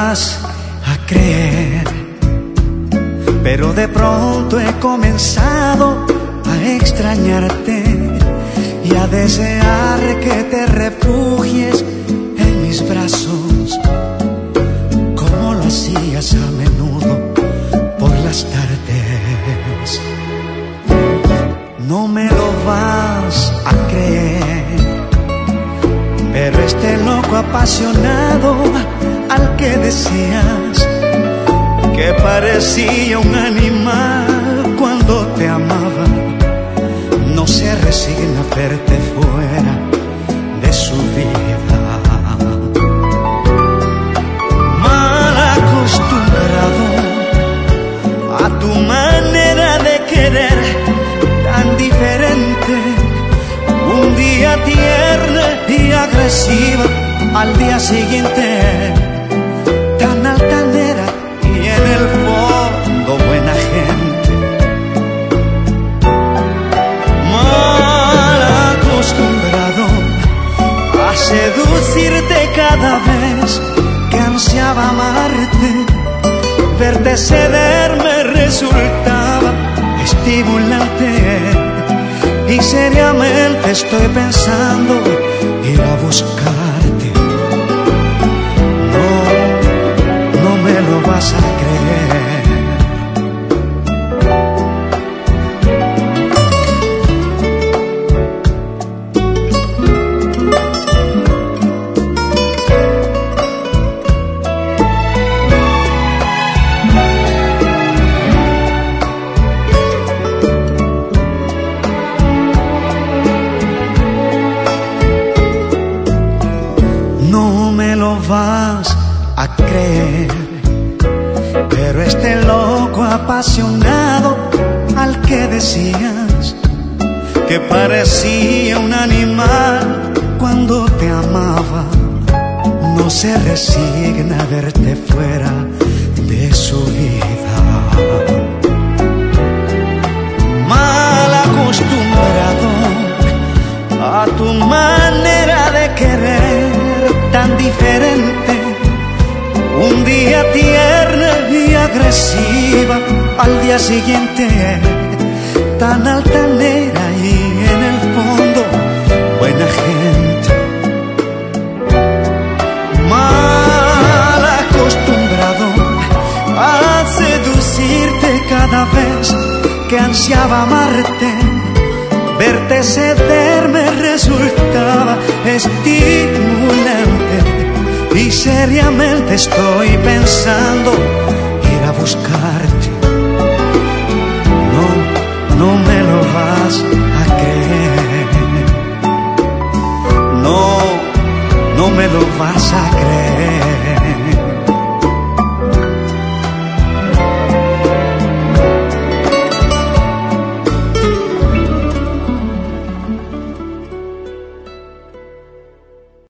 vas a creer, pero de pronto he comenzado a extrañarte y a desear que te refugies en mis brazos, como lo hacías a menudo por las tardes. No me lo vas a creer, pero este loco apasionado al que decías que parecía un animal cuando te amaba, no se resigna a verte fuera de su vida. Mal acostumbrado a tu manera de querer tan diferente, un día tierna y agresiva, al día siguiente tan altanera y en el fondo buena gente. Mal acostumbrado a seducirte cada vez que ansiaba amarte, verte ceder me resultaba estimulante. Y seriamente estoy pensando ir a buscarte. No, no me lo vas a creer. Vas a creer, pero este loco apasionado al que decías que parecía un animal cuando te amaba, no se resigna a verte fuera de su vida. Mal acostumbrado a tu manera de querer tan diferente, un día tierna y agresiva, al día siguiente tan altanera y en el fondo buena gente. Mal acostumbrado a seducirte cada vez que ansiaba amarte, verte ceder me resultaba estimulante. Y seriamente estoy pensando